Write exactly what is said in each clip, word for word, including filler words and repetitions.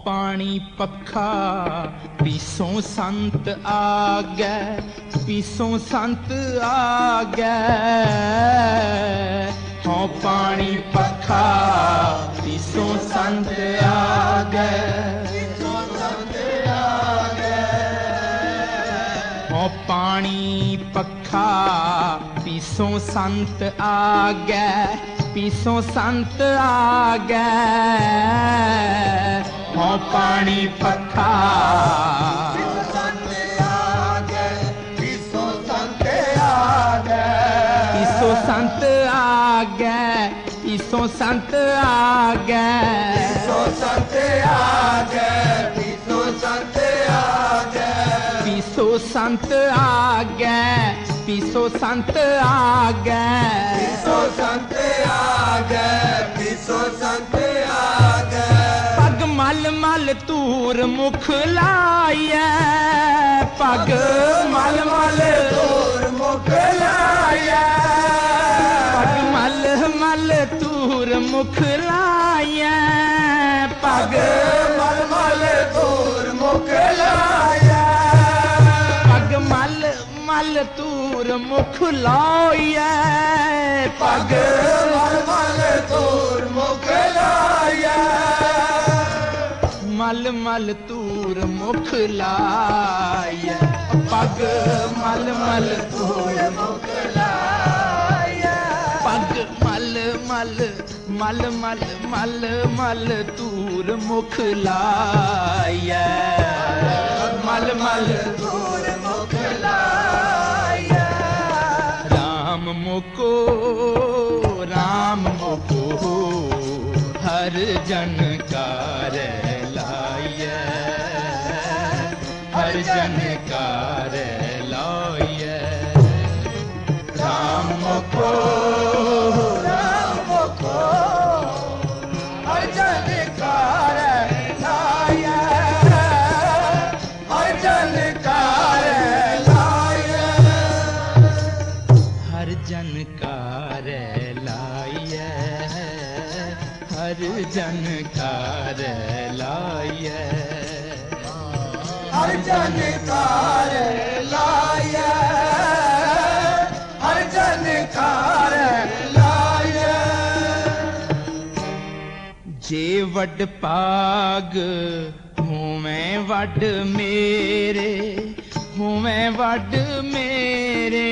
पानी पखा पीसों संत आगे, पीसों संत आगे। हाँ पानी पखा पीसों संत आगे, हाँ पानी पखा पीसों संत आगे, पीसों संत आगे। हाँ पानी पखा पीसों संत आगे, पीसों संत आगे, पीसों संत आगे, पीसों संत आगे, पीसों संत आगे, पीसों संत आगे, पीसों संत आगे, पीसों संत आगे, पीसों संत आगे। पग मल मल तूर मुख लाइए, पग मल मल तूर मुख लाया, पग मल मल तूर मुख लाइए, पग मल मल तूर मुख लाया, पग मल मल तूर मुख लाइए, पग मल मल तूर मुख लाया, मल मल तूर मुख लाइए, पग मल मल तूर मुख लाया, पग मल मल मल मल मल मल तूर मुख लाइए, मल मल तूर मुख लाया। राम मोको राम मोको हर जन कार लाइए, हर जन कार लाइए। राम मोको राम को हर जन कार लाया, हर जन कार लाया, हर जन कार लाइए, हर जन कार लाइए। हर जन कार लाया, हर जन कार लाया। जे वड पाग हूँ मैं वड मेरे, हूँ मैं वड मेरे।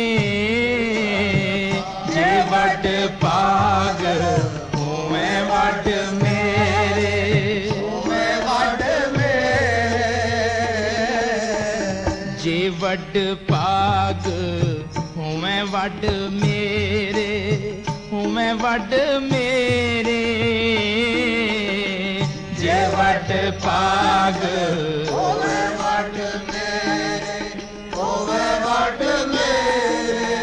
जे वड पाग हूँ मैं वड मेरे, मैं वड मेरे, जे वड पाग हूँ मैं वड मेरे, हूँ मैं वड मेरे। जे वड पाग होवे वड मेरे, होवे वड मेरे।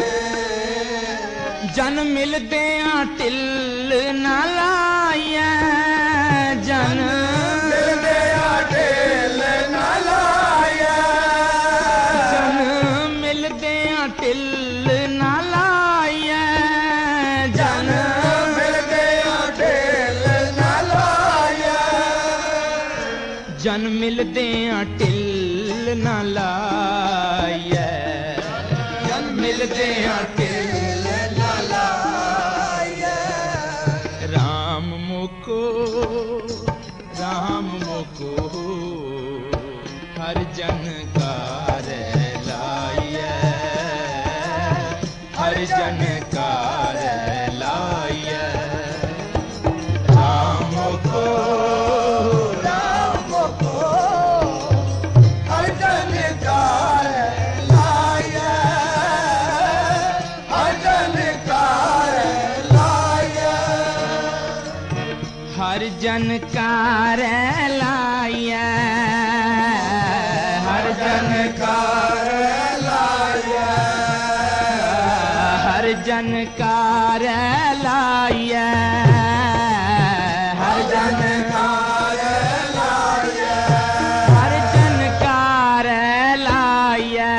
जन मिलदियां ढिल ना लाइए, जन मिलदियां ढिल ना लाया, जन मिलदियां ढिल ना लाइए, जन मिलदियां ढिल ना लाया, जन मिलदियां ढिल ना लाइए, जन मिलदियां ढिल ना लाया। राम मोको राम मोको हर जन कार लाइए, हर जन कार लाइए। राम मोको राम को हर जन कार लाया, हर जन कार लाया, हर जन कार लाइए, हर जन कार लाया, हर जन कार लाइए, हर जन कार लाया, हर जन कार लाइए,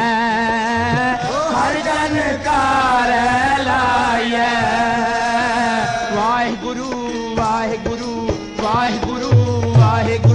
हर जन कार लाइए। वाहिगुरु वाहिगुरु वाहिगुरु वाहिगुरु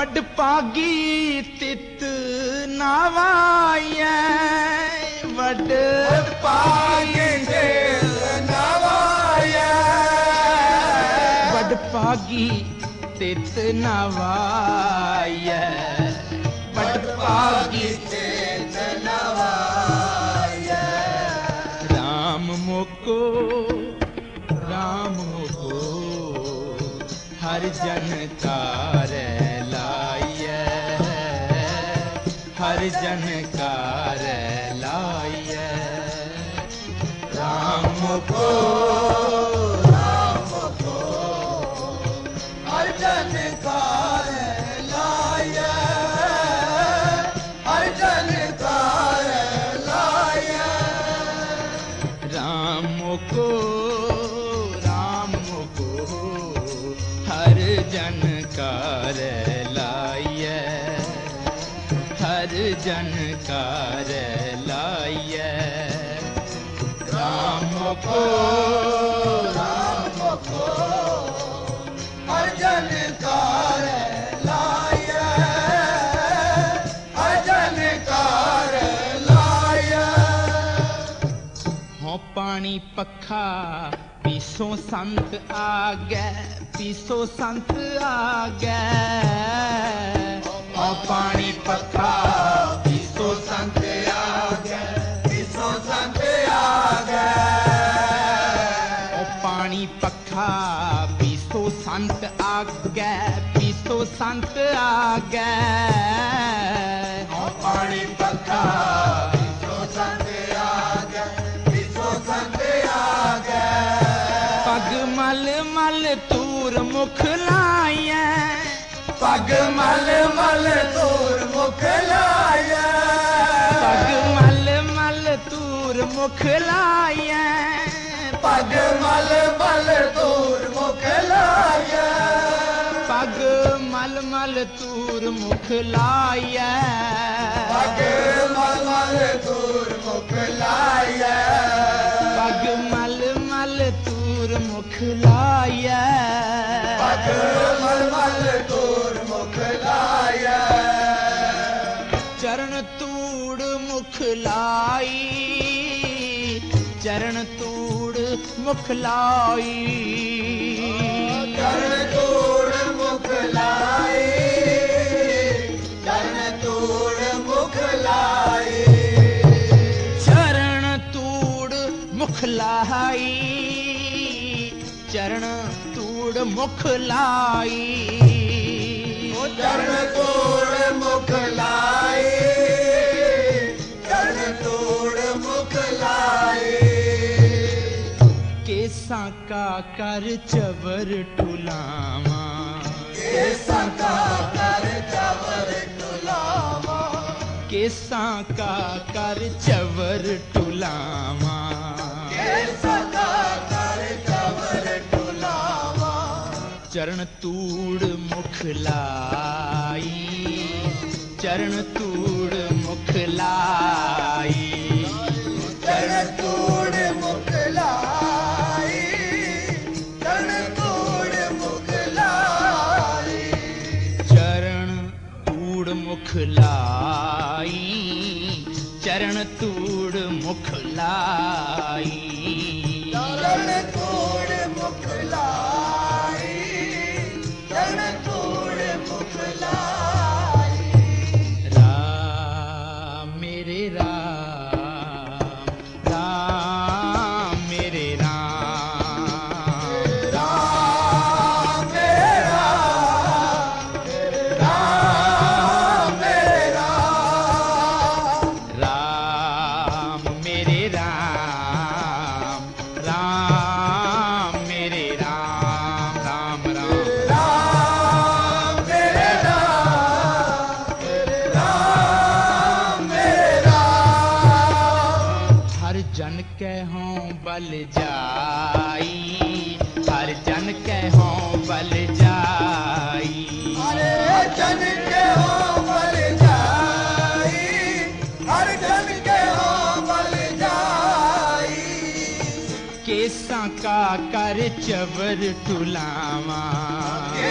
वड पागी तित नवाया वड पागी तित नवाया वड पागी तित नवाया वड पागी तित नवाया राम मोको राम मोको हर जन कार लाइय हर जन कार लाइय राम को राम को हर जन कार लाइय हर जन कार लाइय राम को राम को हर जन कार लाइय हर जन कार लाइय राम को राम को हर जन कार लाइय हर जन कार लाइय हो पानी पखा पीसो संत आ गए पीसो संत आ गए ओ पानी पखा पीसो संत आ गए पीसो संत आ गए ओ पानी पखा पीसो संत आ गए पीसो संत आ गए ओ पानी पखा पीसो संत आ गए पीसो संत आ गए पग मल मल तूर मुख लाया पग मल मल तूर मुख लाया पग मल मल तूर मुख लाया पग मल मल तूर मुख लाया पग मल मल तूर मुख लाया पग मल मल तूर मुख लाया पग मल मल तूर मुख लाया पग मल मल तूर मुख लाया चरण तूड़ मुख लाई चरण तूड़ मुख लाई चरण तूड़ मुख लाई चरण तूड़ मुख लाई चरण तूड़ मुख लाई चरण तूड़ मुख लाई चरण तूड़ मुख लाई चरण तूड़ मुख लाई केसा का कर चवर टुलावा केसा का कर चवर टुलावा केसा का कर चवर टुलावा केसा का कर चवर टुलावा चरण तूड़ मुख लाई चरण तूड़ मुख लाई चरण तूड़ मुख लाई चरण तूड़ मुख लाई चरण तूड़ मुख लाई चरण तूड़ मुख लाई चरण तूड़ मुख लाई चरण तूड़ मुख लाई राम मेरे राम राम मेरे राम राम मेरा राम मेरा राम मेरे राम राम मेरे राम राम राम राम मेरा राम मेरा हर जन के हों बल जाई हर जन के हों बल जाई अरे जन के हो बल जाई हर जन के हो बल जाई केसा का कर चवर टुलावा के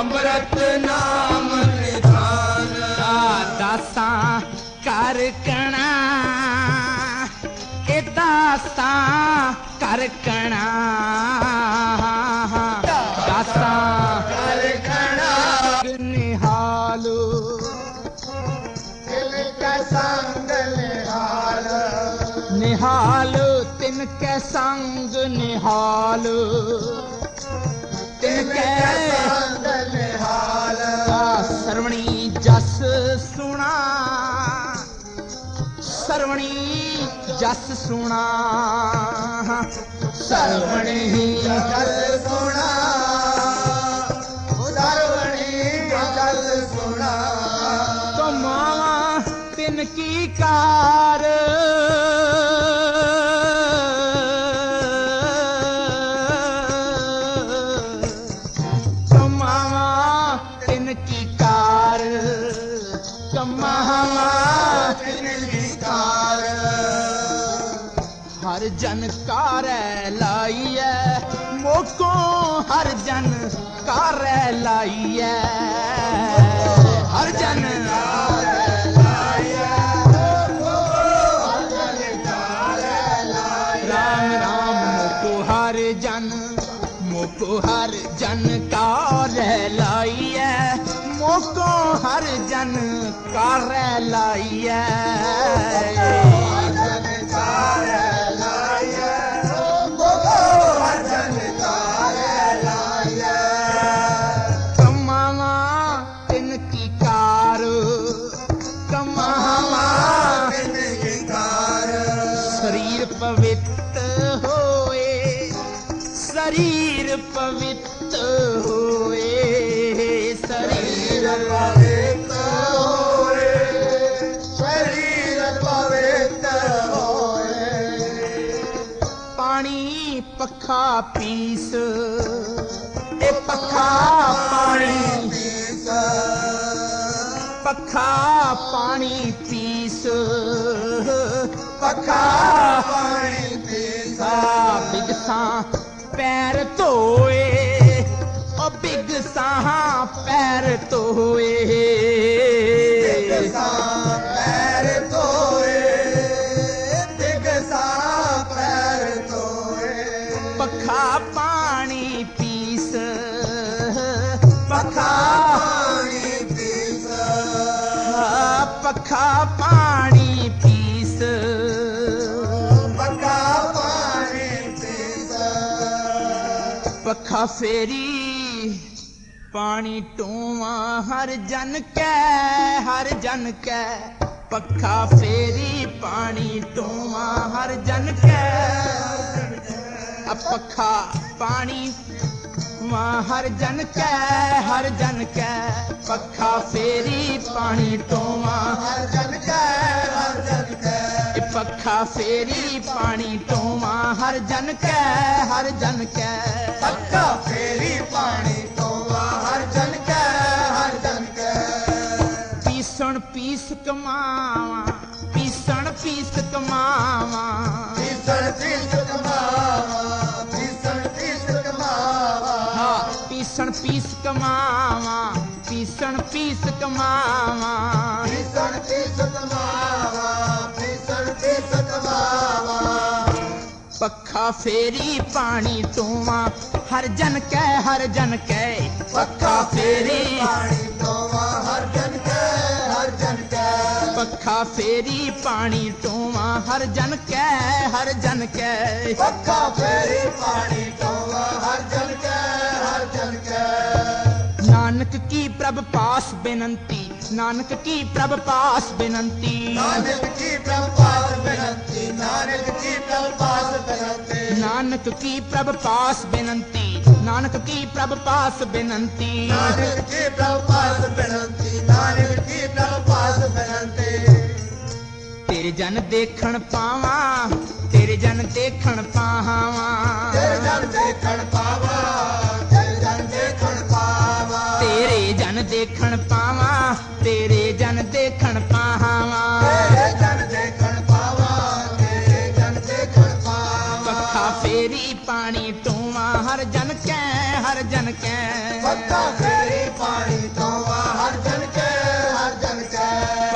ਅੰਮ੍ਰਿਤ ਨਾਮ ਨਿਧਾਨ ਦਾਸਾਂ ਕਰ ਕਣਾ ਇਹ ਦਾਸਾਂ ਕਰ ਕਣਾ ਦਾਸਾਂ ਕਰ ਕਣਾ ਨਿਹਾਲ ਦਿਲ ਕੈ ਸੰਗ ਨਿਹਾਲ ਨਿਹਾਲ ਤਿਨ ਕੈ ਸੰਗ ਨਿਹਾਲ ਤਿਨ ਕੈ ਸੰਗ ਨਿਹਾਲ ਸਰਵਣੀ ਜਸ ਸੁਣਾ ਸਰਵਣੀ ਜਸ ਸੁਣਾ ਸਰਵਣੀ ਜਸ ਸੁਣਾ ਸਰਵਣੀ ਜਸ ਸੁਣਾ ਕਮਾਵਾ ਤਿਨ ਕੀ ਕਾਰ ਕਮਾਵਾ ਤਿਨ ਕੀ ਕਾਰ ਕਮਾਵਾ ਤਿਨ ਕੀ ਕਾਰ ਹਰ ਜਨ ਕਾਰੈ ਲਾਈਐ ਮੋਕੋ ਹਰ ਜਨ ਕਾਰੈ ਲਾਈਐ ਹਰ ਜਨ ਕਾਰੈ ਲਾਈਐ ਹਰ ਜਨ ਕਾਰੈ ਲਾਈਐ ਰਾਮ ਰਾਮ ਮੋਕੋ ਹਰ ਜਨ ਮੋਕੋ ਹਰ ਜਨ ਕਾਰੈ ਲਾਈਐ ਮੋਕੋ ਹਰ ਜਨ ਕਾਰੈ ਲਾਈਐ ਜਨ ਕਾਰੈ ਲਾਈਐ ਮੋਕੋ ਹਰ ਜਨ ਕਾਰੈ ਲਾਈਐ ਕਮਾਵਾ ਤਿਨ ਕੀ ਕਾਰ ਕਮਾਵਾ ਤਿਨ ਕੀ ਕਾਰ ਸਰੀਰ ਪਵਿੱਤ ਹੋਏ ਸਰੀਰ ਪਵਿੱਤ ਹੋਏ ਸਰੀਰ ਪਵਿੱਤ ਹੋਏ ਸਰੀਰ ਪਵਿੱਤ ਹੋਏ ਪਾਣੀ ਪੱਖਾ ਪੀਸ ਇਹ ਪੱਖਾ ਪਾਣੀ ਪੀਸ ਪੱਖਾ ਪਾਣੀ ਪੀਸ ਪੱਖਾ ਪਾਣੀ ਪੀਸ ਬਿਗਸਾਂ ਪੈਰ ਧੋਏ ਉਹ ਬਿਗਸਾਂ ਪੈਰ ਧੋਏ ਬਿਗਸਾਂ ਪੈਰ ਧੋਏ ਬਿਗਸਾਂ ਪੈਰ ਧੋਏ ਪੱਖਾ ਪਾਣੀ ਪੀਸ ਪੱਖਾ ਪਾਣੀ ਪੀਸ ਪੱਖਾ ਪਾਣੀ ਪੀਸ ਪੱਖਾ ਪਾਣੀ ਪੀਸ ਪੱਖਾ ਫੇਰੀ ਪਾਣੀ ਟੋਵਾ ਹਰ ਜਨ ਕੈ ਹਰ ਜਨ ਕੈ ਪੱਖਾ ਫੇਰੀ ਪਾਣੀ ਟੋਵਾ ਹਰ ਜਨ ਕੈ ਆ ਪੱਖਾ ਪਾਣੀ ਵਾ ਹਰ ਜਨ ਕੈ ਹਰ ਜਨ ਕੈ ਪੱਖਾ ਫੇਰੀ ਪਾਣੀ ਟੋਵਾ ਹਰ ਜਨ ਕੈ ਹਰ ਜਨ ਕੈ ਇਹ ਪੱਖਾ ਫੇਰੀ ਪਾਣੀ ਟੋਵਾ ਹਰ ਜਨ ਕੈ ਹਰ ਜਨ ਕੈ ਪੱਖਾ ਫੇਰੀ ਪਾਣੀ ਟੋਵਾ ਹਰ ਜਨ ਕੈ ਹਰ ਜਨ ਕੈ ਪੀਸਣ ਪੀਸ ਕਮਾਵਾ ਪੀਸਣ ਪੀਸ ਕਮਾਵਾ ਪੀਸਣ ਪੀਸ ਕਮਾਵਾ ਪੀਸਣ ਪੀਸ ਕਮਾਵਾ ਹਾਂ ਪੀਸਣ ਪੀਸ ਕਮਾਵਾ ਪੀਸਣ ਪੀਸ ਕਮਾਵਾ ਪੀਸਣ ਪੀਸ ਕਮਾਵਾ ਪੀਸਣ ਪੀਸ ਕਮਾਵਾ ਪੱਖਾ ਫੇਰੀ ਪਾਣੀ ਟੋਵਾ ਹਰ ਜਨ ਕੈ ਹਰ ਜਨ ਕੈ ਪੱਖਾ ਫੇਰੀ ਪਾਣੀ ਟੋਵਾ ਹਰ ਜਨ ਕੈ ਹਰ ਜਨ ਕੈ ਪੱਖਾ ਫੇਰੀ ਪਾਣੀ ਟੋਵਾ ਹਰ ਜਨ ਕੈ ਹਰ ਜਨ ਕੈ ਪੱਖਾ ਫੇਰੀ ਪਾਣੀ ਟੋਵਾ ਹਰ ਜਨ ਕੈ ਹਰ ਜਨ ਕੈ ਨਾਨਕ ਕੀ ਪ੍ਰਭ ਪਾਸ ਬੇਨੰਤੀ ਨਾਨਕ ਕੀ ਪ੍ਰਭ ਪਾਸ ਬੇਨੰਤੀ ਨਾਨਕ ਕੀ ਪ੍ਰਭਾਸ ਬੇਨੰਤੀ ਨਾਨਕ ਕੀ ਪ੍ਰਭਾਸ ਬੇਨੰਤੀ ਨਾਨਕ ਕੀ ਪ੍ਰਭ ਪਾਸ ਬੇਨੰਤੀ ਨਾਨਕ ਕੀ ਪ੍ਰਭ ਪਾਸ ਬੇਨੰਤੀ ਨਾਨਕ ਕੀ ਪ੍ਰਭਾਸ ਬੇਨੰਤੀ ਨਾਨਕ ਕੀ ਪ੍ਰਭਾਸ ਬੇਨੰਤੀ ਤੇਰੇ ਜਨ ਦੇਖਣ ਪਾਵਾਂ ਤੇਰੇ ਜਨ ਦੇਖਣ ਪਾਵਾਂ ਤੇਰੇ ਜਨ ਦੇਖਣ ਪਾਵਾ ਤੇਰੇ ਜਨ ਦੇਖਣ ਪਾਵਾ ਤੇਰੇ ਜਨ ਦੇਖਣ ਪਾਵਾਂ ਤੇਰੇ ਜਨ ਦੇਖਣ ਪਾਵਾਂ ਤੇਰੇ ਜਨ ਦੇਖਣ ਪਾਵਾ ਤੇਰੇ ਜਨ ਦੇਖਣ ਪਾਵਾ ਪੱਖਾ ਫੇਰੀ ਪਾਣੀ ਟੋਵਾ ਹਰ ਜਨ ਕੈ ਹਰ ਜਨ ਕੈ ਪੱਖਾ ਫੇਰੀ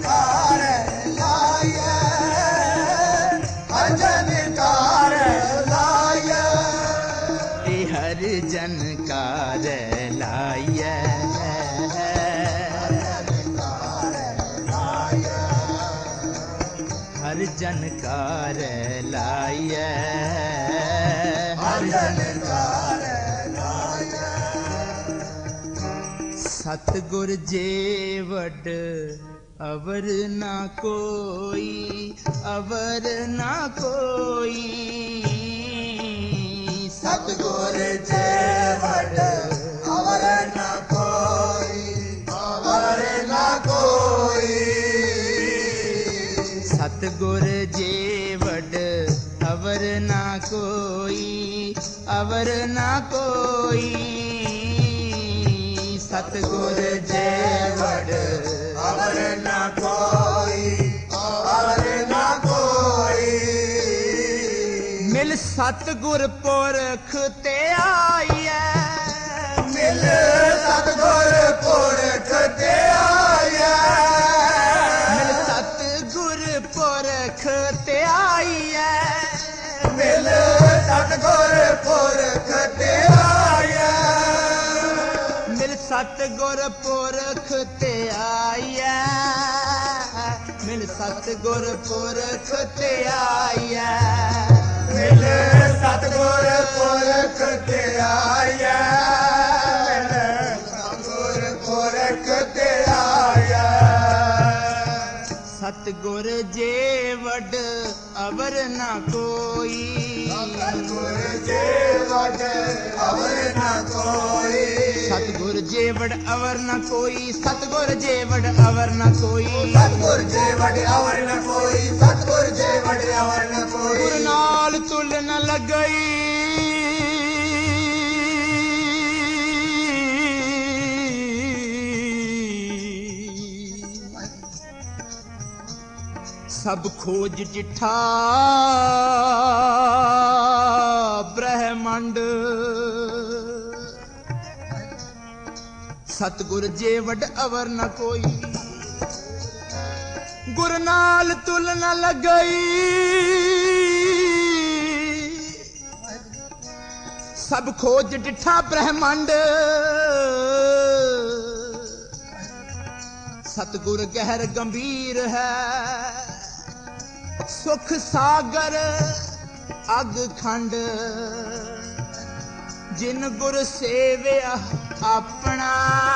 ਕਾਰ ਲਾਇਆ ਹਰ ਜਨ ਕਾਰ ਲਾਇਆ ਇਹ ਹਰ ਜਨ ਕਾਰ ਲਾਇਆ ਹਰ ਜਨ ਕਾਰ ਲਾਇਆ ਹਰ ਜਨ ਕਾਰ ਲਾਇਆ ਸਤਿਗੁਰ ਜੇ ਵਡ ਅਵਰ ਨਾ ਕੋਈ ਅਵਰ ਨਾ ਕੋਈ ਸਤਿਗੁਰ ਜੇ ਵਡ ਅਵਰ ਨਾ ਕੋਈ ਅਵਰ ਨਾ ਕੋਈ ਸਤਿਗੁਰ ਜੇ ਵਡ ਅਵਰ ਨਾ ਕੋਈ ਅਵਰ ਨਾ ਕੋਈ ਸਤਿਗੁਰ ਜੇ ਵਡ ਅਵਰ ਨਾ ਕੋਈ ਅਵਰ ਨਾ ਕੋਈ ਮਿਲ ਸਤਿਗੁਰ ਪੁਰਖ ਤੇ ਆਈਐ ਮਿਲ ਸਤਿਗੁਰ ਪੁਰਖ ਤੇ ਆਇਆ ਮਿਲ ਸਤਿਗੁਰ ਪੁਰਖ ਤੇ ਆਈਐ ਮਿਲ ਸਤਿਗੁਰ ਪੁਰਖ ਤੇ ਆਇਆ ਮਿਲ ਸਤਿਗੁਰ ਪੁਰਖ ਤੇ ਆਈਐ ਮਿਲ ਸਤਿਗੁਰ ਪੁਰਖ ਤੇ ਆਈਐ ਮਿਲ ਸਤਿਗੁਰ ਪੁਰਖ ਤੇ ਆਇਆ ਮਿਲ ਸਤਿਗੁਰ ਪੁਰਖ ਤੇ ਆਇਆ ਸਤਿਗੁਰ ਜੇ ਵਡ ਅਵਰ ਨਾ ਕੋਈ ਸਤਿਗੁਰ ਜੇ ਵਡ ਅਵਰ ਨਾ ਕੋਈ ਸਤਿਗੁਰ ਜੇ ਵਡ ਅਵਰ ਨਾ ਕੋਈ ਸਤਿਗੁਰ ਜੇ ਵਡ ਅਵਰ ਨਾ ਕੋਈ ਸਤਿਗੁਰ ਜੇ ਵਡ ਅਵਰ ਨਾ ਕੋਈ ਸਤਿਗੁਰ ਜੇ ਵਡ ਅਵਰ ਨਾ ਕੋਈ ਗੁਰ ਨਾਲ ਤੁਲ ਨ ਲੱਗਈ ਸਭ ਖੋਜ ਜਿਠਾ ਬ੍ਰਹਮੰਡ ਸਤਿਗੁਰ ਜੇ ਵਡ ਅਵਰ ਨ ਕੋਈ ਗੁਰ ਨਾਲ ਤੁਲ ਨ ਲੱਗਈ ਸਭ ਖੋਜ ਡਿਠਾ ਬ੍ਰਹਮੰਡ ਸਤਿਗੁਰ ਗਹਿਰ ਗੰਭੀਰ ਹੈ ਸੁਖ ਸਾਗਰ ਅਗ ਖੰਡ ਜਿਨ ਗੁਰ ਸੇਵਿਆ ਆਪਣਾ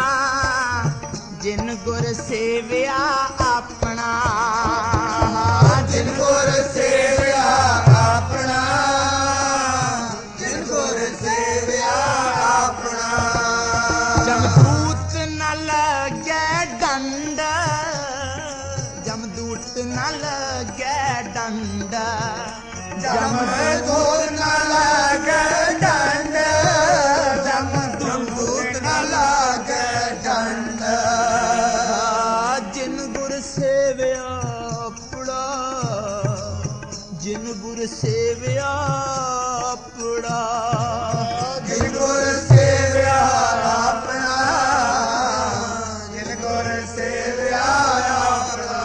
ਜਿਨ ਗੁਰ ਸੇਵਿਆ ਆਪਣਾ ਜਿਨ ਗੁਰ ਸੇਵਿਆ ਆਪਣਾ ਜਿਨ ਗੁਰ ਸੇਵਿਆ ਆਪਣਾ ਜਮਦੂਤ ਨ ਲੱਗੈ ਡੰਡ ਜਮਦੂਤ ਨ ਲੱਗੈ ਡੰਡ ਜਮਦੂਤ ਨ ਲੱਗੈ ਡੰਡ ਜਮਦੂਤ ਨ ਲੱਗੈ ਡੰਡ ਜਿਨ ਗੁਰ ਸੇਵਿਆ ਆਪਣਾ ਜਿਨ ਗੁਰ ਸੇਵਿਆ ਆਪਣਾ ਜਿਨ ਗੁਰ ਸੇਵਿਆ ਆਪਣਾ ਜਿਨ ਗੁਰ ਸੇਵਿਆ ਆਪਣਾ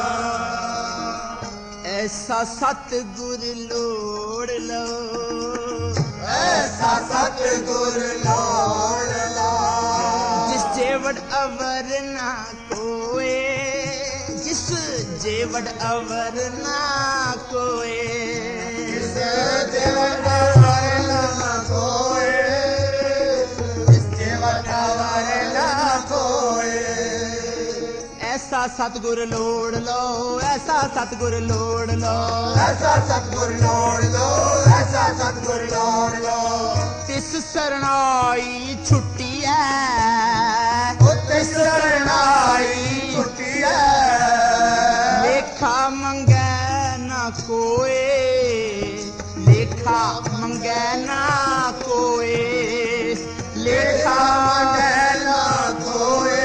ਐਸਾ ਸਤਿਗੁਰ ਲੋੜ ਲਓ ਐਸਾ ਸਤਿਗੁਰ ਲੋੜ ਲਾ ਜਿਸ ਜੇਵੜ ਅਵਰ ਨਾ ਕੋਏ ਜਿਸ ਜੇਵੜ ਅਵਰ ਨਾ ਕੋਏ ਜਿਸ ਜੇਵੜ ਅਵਰ ਨਾ ਕੋਏ ਜਿਸ ਜੇਵੜ ਅਵਰ ਨਾ ਕੋਏ ਐਸਾ ਸਤਿਗੁਰ ਲੋੜ ਲਓ ਐਸਾ ਸਤਿਗੁਰ ਲੋੜ ਲਓ ਐਸਾ ਸਤਿਗੁਰ ਲੋੜ ਲੋ ਐਸਾ ਸਤਿਗੁਰ ਲੋੜ ਲੋ ਤਿਸ ਸਰਣਾਈ ਛੁੱਟੀ ਐ ਉੱਤੇ ਸਰਣਾਈ ਛੁੱਟੀ ਹੈ ਲੇਖਾ ਮੰਗੈ ਨਾ ਕੋਏ ਲੇਖਾ ਮੰਗੈ ਨਾ ਕੋਏ ਲੇਖਾ ਮੰਗੈ ਨਾ ਕੋਏ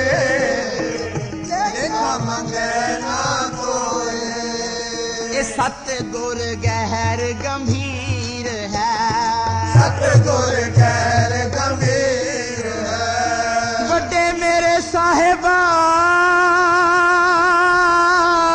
ਲੇਖਾ ਮੰਗੈ ਨਾ ਕੋਏ ਇਹ ਸਤਿਗੁਰ ਗਹਿਰ ਗੰਭੀਰ ਹੈ ਸਤਿਗੁਰ ਗੈਰ ਗੰਭੀਰ ਹੈ ਵੱਡੇ ਮੇਰੇ ਸਾਹਿਬਾ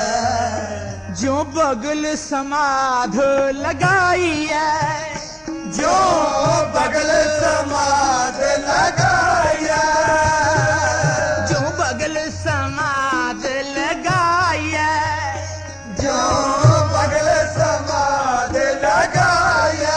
समाध लगाई है, जो बगल समाध लगाया, जो बगल समाध लगाया, जो बगल समाध लगाया,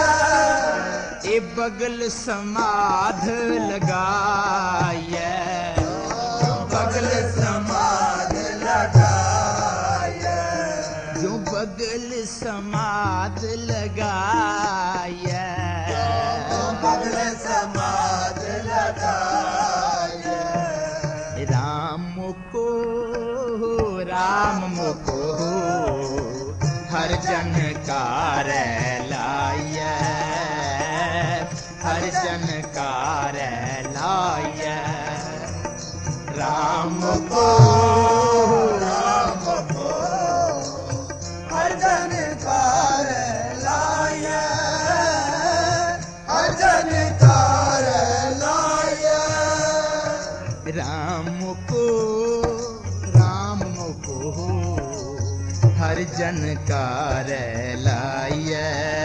ए बगल समाध लगाया, बगल समाध लगाया, जो बगल समाध लगाया, बगल समाध लगाया, राम को राम को हर जन कार लाया, हर जन कार लाया, राम को राम को हर जन कार लाया, हर जन कार लाया, राम को राम को हर जन कार लाया,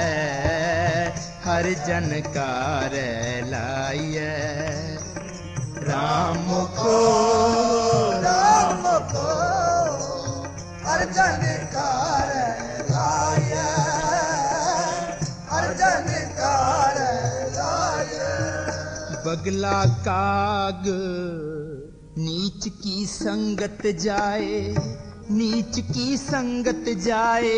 हर जन कार लाया, राम को राम को हर जन कार लाया, हर जन कार लाया, बगला काग नीच की संगत जाए, नीच की संगत जाए,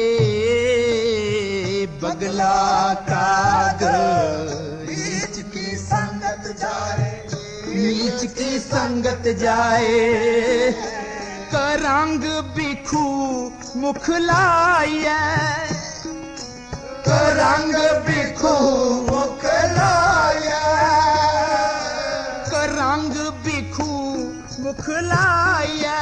बगला काग बीच की संगत जाए, नीच की संगत जाए, करंग बिखू मुख लाया, करंग बिखू मुख लाया, करंग बिखू मुख लाया,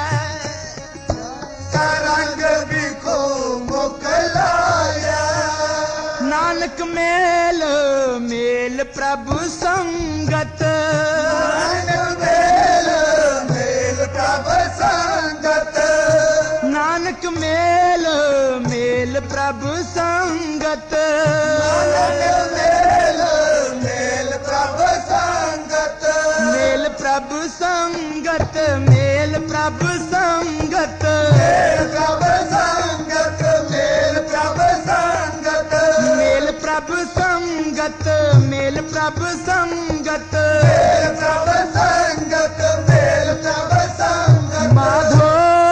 करंग बिखू मुख लाया, नानक मेल मेल प्रभु संगत, नानक मेल मेल प्रभु संगत, नानक मेल मेल प्रभु संगत, नानक मेल मेल प्रभु संगत, मेल प्रभु संगत, मेल प्रभु संगत, मेल प्रभु संगत, मेल प्रभु संगत, मेल प्रभु संगत, मेल प्रभु संगत, मेल प्रभु संगत, मेल प्रभु संगत, माधो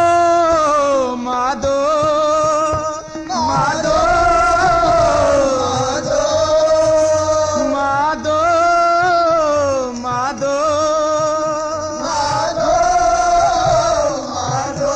माधो माधो माधो माधो माधो माधो,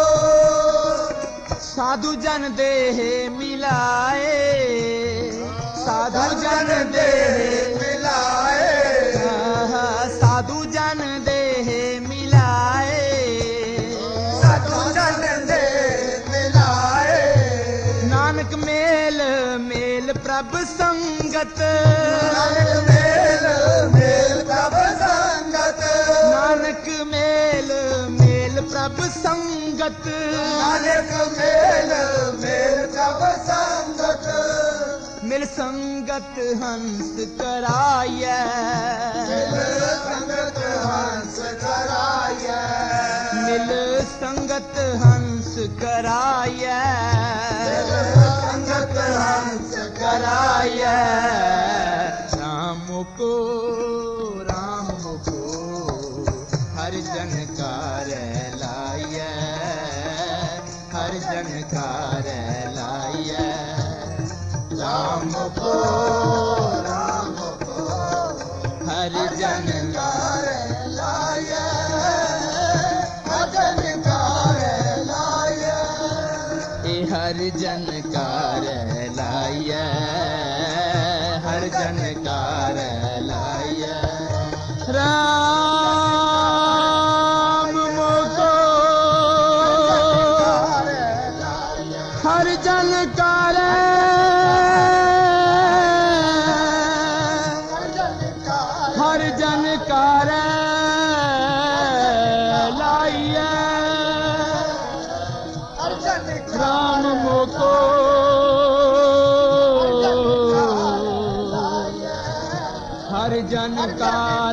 साधु जन देह मिलाए, साधु जन जन देह देह मिलाए, साधु जन देह मिलाए, साधु जन देह मिलाए, नानक मेल मेल प्रभ संगत, नानक मेल मेल प्रभु संगत, नानक मेल मेल प्रभ संगत, नानक मेल मेल प्रभु संगत, मिल संगत हंस कराया, मिल संगत हंस कराया, मिल संगत हंस कराया, मिल संगत हंस कराया, राम को राम को हर जन कार लाया, हर जन कार लाया, राम को राम को हर जन कार लाया, भजन कार लाया, ए हर जन कार लाया, हर जन कार लाया, राम मोको हर जन कार हर जन कार लाइया, हर जन राम मोको अर्जन कार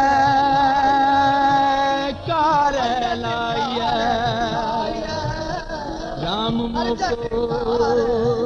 कार लाइया राम मोको